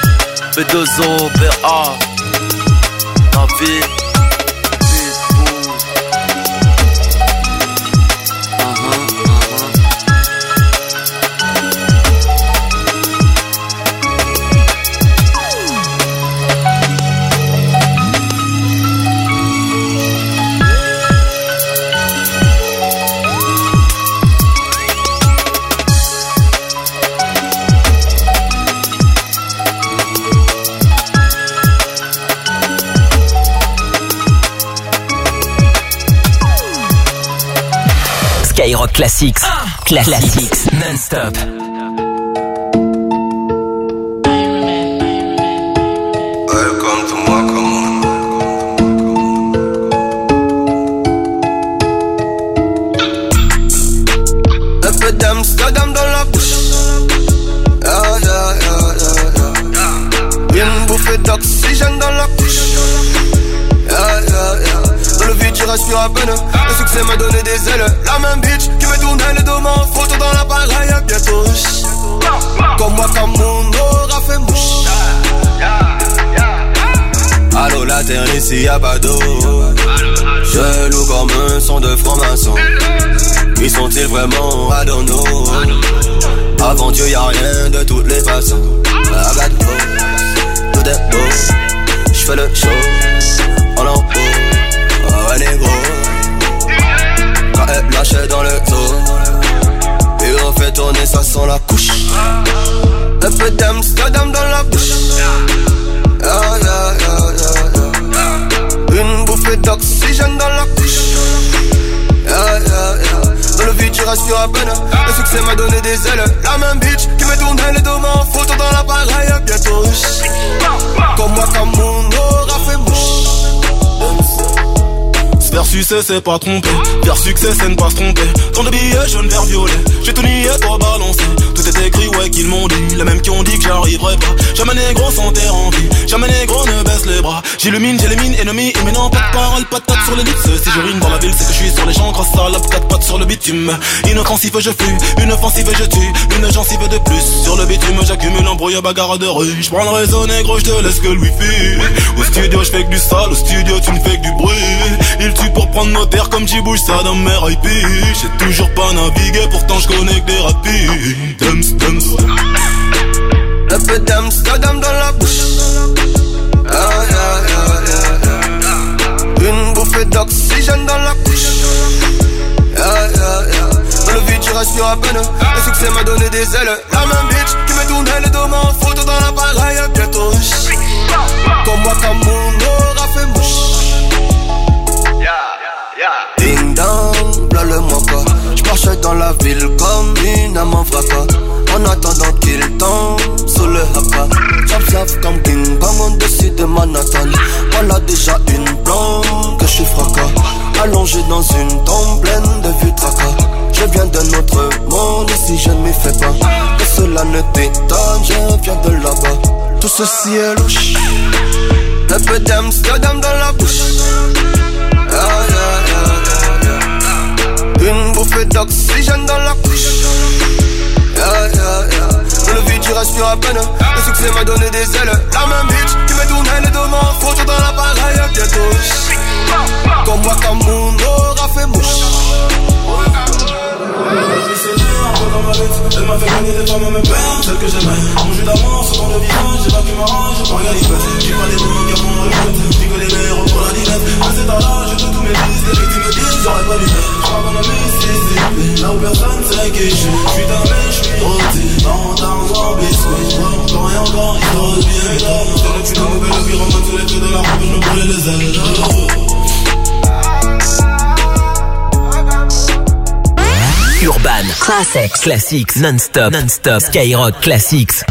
B2O, BA, la vie. Skyrock Classics. Classics non-stop. Welcome to moi, come on. Un peu d'Amsterdam dans la bouche. Une bouffée d'oxygène dans la couche. Dans le vide, tu respires à peine. Le succès m'a donné des ailes. La même bitch qui me tournait le dos en photo dans l'appareil. Bientôt, comme moi, comme mon aura fait mouche. Allô, la terre ici y'a pas d'eau. Je loue comme un son de franc-maçon. Qui sont-ils vraiment? I don't know. Avant Dieu y'a rien de toutes les façons. I got beau, tout est beau. J'fais le show en haut. Oh, un négro. Quand elle lâchait dans le zoo. Et on fait tourner, ça sent la couche. Un peu d'Amsterdam dans la bouche. Une bouffée d'oxygène dans la couche. Dans le vide, tu respires à peine. Le succès m'a donné des ailes. La même bitch qui me tournait les dos en photo dans l'appareil. Bientôt, comme moi, comme mon aura fait mouche. Faire succès c'est pas tromper, faire succès c'est ne pas se tromper. Tant de billets jaune vert violet, j'ai tout nié pour balancer. Tout est écrit ouais qu'ils m'ont dit, les mêmes qui ont dit que j'arriverai pas. Jamais négro sans terre en vie, jamais négro ne baisse les bras. J'illumine, j'élimine ennemis, et maintenant pas de parole, pas de tête sur les lips. Si je rime dans la ville c'est que je suis sur les champs, grâce à la 4 pattes sur le bitume. Inoffensif je fuis, une offensive je tue, une gencive de plus. Sur le bitume j'accumule embrouille bagarre de rue. J'prends le réseau négro, j'te laisse que le wifi. Au studio j'fais que du sale, au studio tu ne fais que du bruit. Il tue pour prendre nos terres comme j'y bouge ça dans mes IP. J'ai toujours pas navigué, pourtant j'connais que des rapides. Un peu d'Amsterdam dans la bouche. Une bouffée d'oxygène dans la couche. Dans le vide, tu respires à peine. Le succès m'a donné des ailes. La même bitch qui me tournait les dos en photo dans l'appareil. Bientôt, comme moi, comme mon aura fait mouche. Ding dong, là le moi pas. J'marche dans la ville comme une âme en fracas. En attendant qu'il tombe sous le haka. J'observe comme King Kong au-dessus de Manhattan. Voilà déjà une blonde que je suis fracas. Allongé dans une tombe pleine de vues tracas. Je viens d'un autre monde, ici je ne m'y fais pas. Que cela ne t'étonne, je viens de là-bas. Tout ceci est louche. Un peu d'Amsterdam dans la bouche. Une bouffée d'oxygène dans la couche. Dans le vide, tu respires à peine. Le succès m'a donné des ailes. La même bitch qui me tournait les dos en photo dans l'appareil. Bientôt, comme moi, comme mon aura fait mouche. Elle m'a fait gagner des femmes à mes peines, celles que j'aimais. Mon jus d'amour, ce temps de vivant, j'ai pas qui m'arrange, j'ai pas regardé bête. J'ai pas des mots qui font répète, je rigole les héros pour la dinette. À cet âge-là, j'ai tous mes fils, les victimes me disent, j'aurais pas dû faire. Je crois qu'on a mis Mississippi, là où personne sait qui je suis. J'suis damé, j'suis rôti, dans un biscuit. Encore et encore, histoire de bien et d'or. Sur le cul d'un mauvais, le pyromane sous les feux de la robe, je me brûlais les ailes. Urban Classics non-stop Skyrock Classics.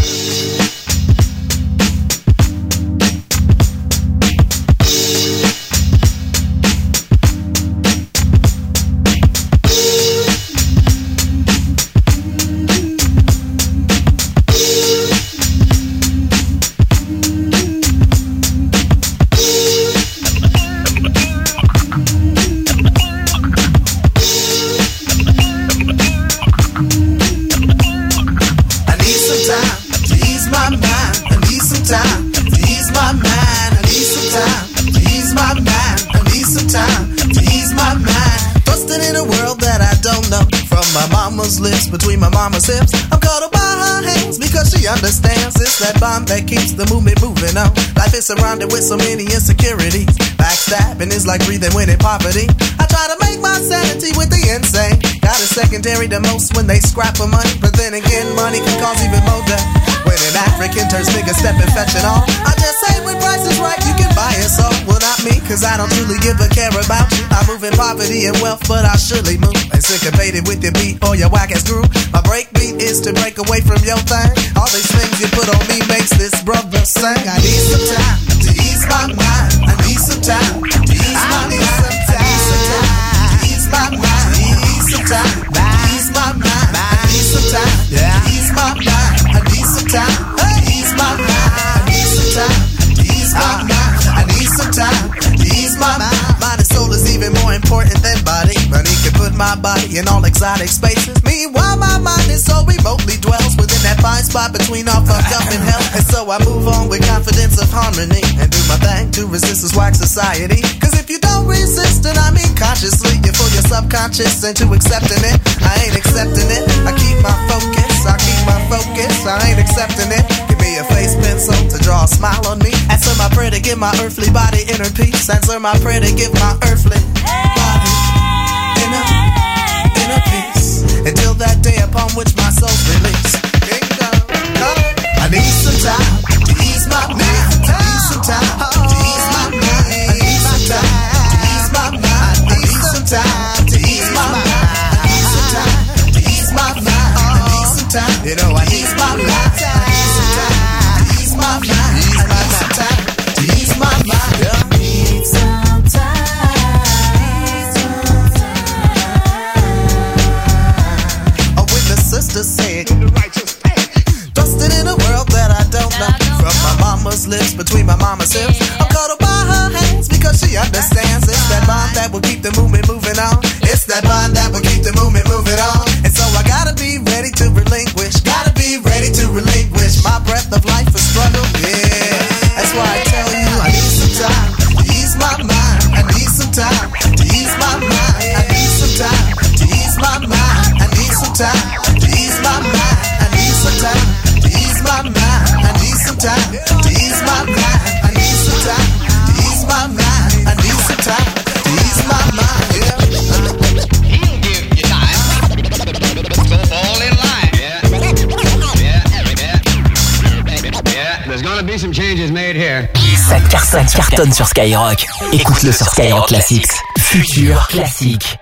Between my mama's hips, I'm caught up by her hands because she understands it's that bond that keeps the movement moving on. Life is surrounded with so many insecurities. Backstabbing is like breathing when in poverty. I try to make my sanity with the insane. Got a secondary to most when they scrap for money, but then again, money can cause even more death. when an African turns nigga stepping, fetching all. I just say when price is right, you can buy it, so well not me, cause I don't truly give a care about you. I move in poverty and wealth, but I surely move and syncopated with your beat or your whack ass groove. My break beat is to break away from your thing. All these things you put on me makes this brother sing. I need some time to ease my mind. I need some time to ease my mind. I need some time to ease my mind. I need some time to ease my mind. I need some time to ease my mind. I need some time to ease my mind. I need some time to ease my mind. I need some time to ease my mind. Mind and soul is even more important than body. Money can put my body in all exotic spaces. Meanwhile, my mind is so remotely dwells within that fine spot between all fucked up and hell. And so I move on with confidence of harmony and do my thing to resist this whack society. Cause if you don't resist it, I mean consciously, you fool your subconscious into accepting it. I ain't accepting it. I keep my focus. I keep my focus. I ain't accepting it. Give me a face pencil to draw a smile on me. Answer my prayer to give my earthly body inner peace. Answer my prayer to give my earthly body inner peace. Until that day upon which my soul's released. I need some time to ease my mind. I need some time to ease my mind. I need some time to ease my mind. I need some time to ease my mind. I need some time to ease my mind. I need some time, you know, I need my mind. I need some time to ease my mind. I need some time to ease my mind. I need some time. Oh, when the sister said, trusted in a world that I don't know. From my mama's lips, between my mama's hips, I'm cuddled by her hands because she understands. It's that bond that will keep the movement moving on. It's that bond that will keep the movement moving on. And so I gotta be ready to relinquish. Gotta be ready to relinquish my breath of life for struggle. Yeah, that's why I tell you I need some time to ease my mind. I need some time to ease my mind. I need some time to ease my mind. I need some time to ease my mind. I need some time to ease my mind. I need some time to ease my mind. I need some time to ease my mind. I need some time to ease my mind. Yeah. He'll give you time. Let's go fall in line. Yeah. There's gonna be some changes made here. Ça cartonne sur Skyrock. Écoute-le sur Skyrock Classics. Futur classique.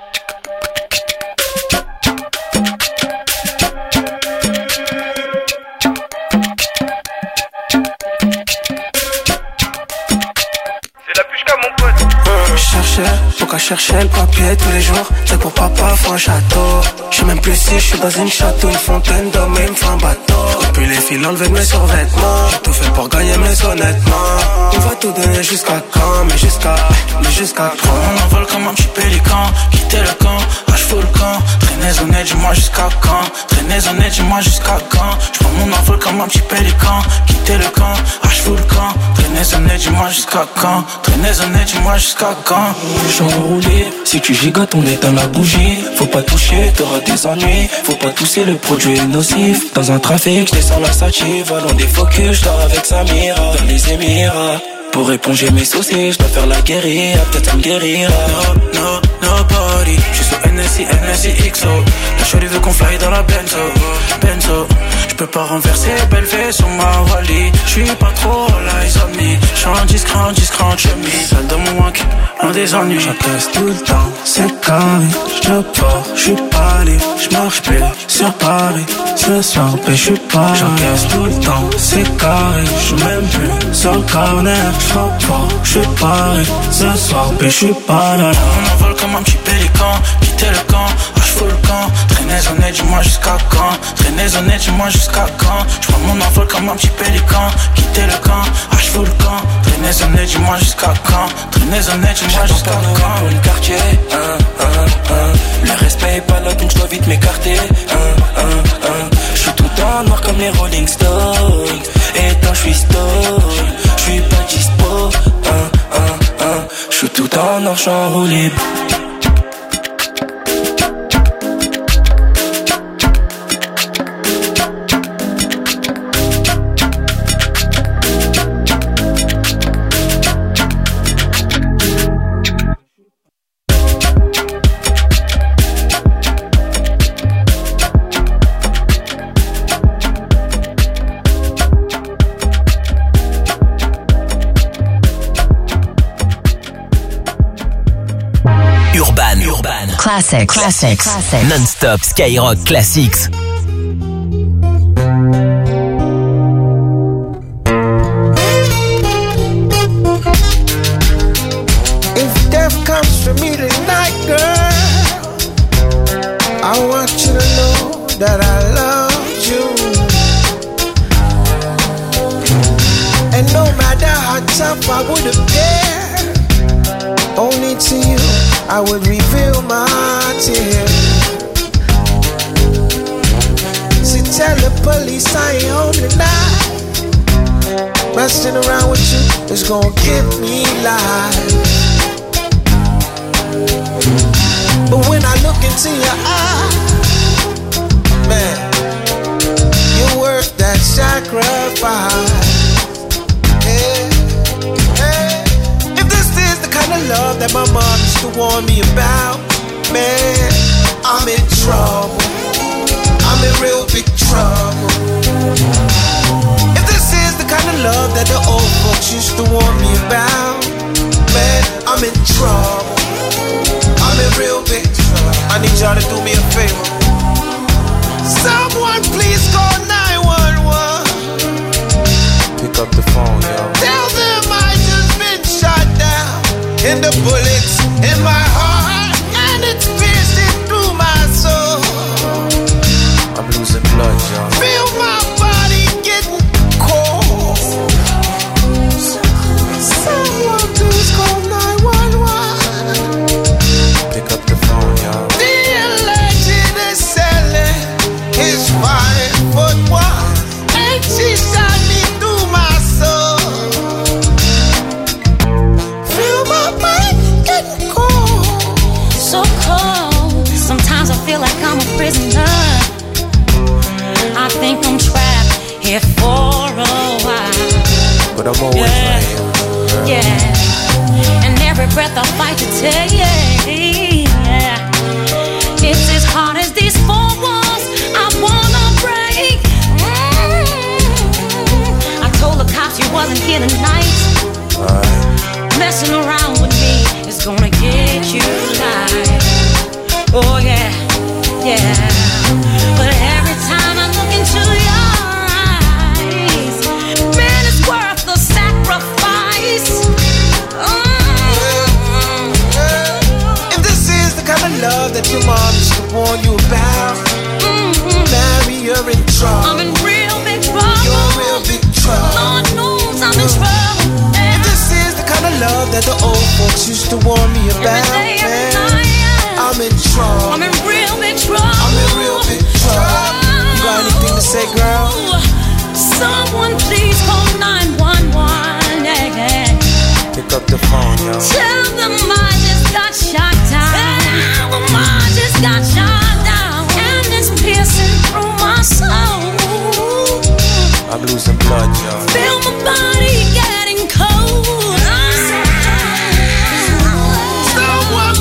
Pourquoi chercher le papier tous les jours? C'est pour papa, faut un château. Je sais même plus si je suis dans une château, une fontaine d'hommes et me fait un bateau. Depuis les fils enlever de mes survêtements. J'ai tout fait pour gagner mais honnêtement. On va tout donner jusqu'à quand? Mais jusqu'à quand? On envole comme un petit pélican. Quitter le camp, je fous le camp. Traînez honnête, dis-moi jusqu'à quand? Traînez honnête, dis-moi jusqu'à quand? J'prends mon envol comme un petit pélican. Quitter le camp, je fous le camp. Traînez honnête, dis-moi jusqu'à quand? Traînez honnête, dis-moi jusqu'à quand? Enroulé. Si tu gigotes, on éteint la bougie. Faut pas toucher, t'auras des ennuis. Faut pas tousser, le produit est nocif. Dans un trafic, j'descends la sativa. Loin des focus, j'dors avec Samira. Dans les Émirats. Pour éponger mes soucis, j'dois faire la guérilla. Peut-être ça me guérira. No, nobody. J'suis sur NSI, XO. La chérie veut qu'on fly dans la Benzo. J'peux pas renverser, belle fée sur ma Wally. J'suis pas trop all eyes on me. J'suis en discret en chemise. Seul dans mon wank, loin des ennuis. J'encaisse tout le temps, c'est carré. J'suis pas libre, j'marche plus sur Paris. Ce soir, j'suis pas. J'encaisse tout le temps, c'est carré. J'suis même plus sur le corner. J'suis pas libre. Ce soir, j'suis pas là. On envole comme un petit pélican. Quitter le camp, je fous le camp. Traînez honnête, dis-moi jusqu'à quand? Traînez honnête, dis-moi jusqu'à quand? J'prends mon envol comme un petit pélican. Quitter le camp, je fous le camp. Traînez honnête, dis-moi jusqu'à quand? Traînez honnête, dis-moi jusqu'à quand? Pour le quartier, le respect est pas là donc j'dois vite m'écarter. J'suis tout en noir comme les Rolling Stones. Et quand j'suis stone, j'suis pas dispo. J'suis tout en noir, j'suis en roue libre. Urban. Classics. Non-stop Skyrock Classics. If death comes for me tonight, girl, I want you to know that I love you. And no matter how tough I would appear, only to you I would reveal my tears. So tell the police I ain't home tonight. Messing around with you is gonna give me life. But when I look into your eyes, man, you're worth that sacrifice. Yeah. If this is the kind of love that my mom used to warn me about, man, I'm in trouble. I'm in real big trouble. If this is the kind of love that the old folks used to warn me about, man, I'm in trouble. I'm in real big trouble. I need y'all to do me a favor. Someone please call 911. Pick up the phone, yo. Tell them I just been shot down, and the bullets in my heart, and it's piercing through my soul. I'm losing blood, yo. Feel my body getting cold. Someone please call 911. Pick up the phone, yo. The alleged assailant is 5'1", and she shot me through my soul. Feel my mind getting cold. So cold. Sometimes I feel like I'm a prisoner. I think I'm trapped here for a while. But I'm always right here with you, girl. Yeah. And every breath I fight to take. Yeah. It's as hard as these four walls I wanna break. I told the cops you wasn't here tonight. Messing around with me is gonna get you live. Oh yeah. But every time I look into your eyes, man, it's worth the sacrifice. If this is the kind of love that your mom used to warn you about, Mary, you're in trouble. I'm in real big trouble. You're in real big trouble. Lord knows I'm in trouble. If this is the kind of love that the old folks used to warn me about, man, I'm in trouble. I'm in real big trouble. I'm in real big trouble. You got anything to say, girl? Someone please call 911. Yeah. Pick up the phone, yo.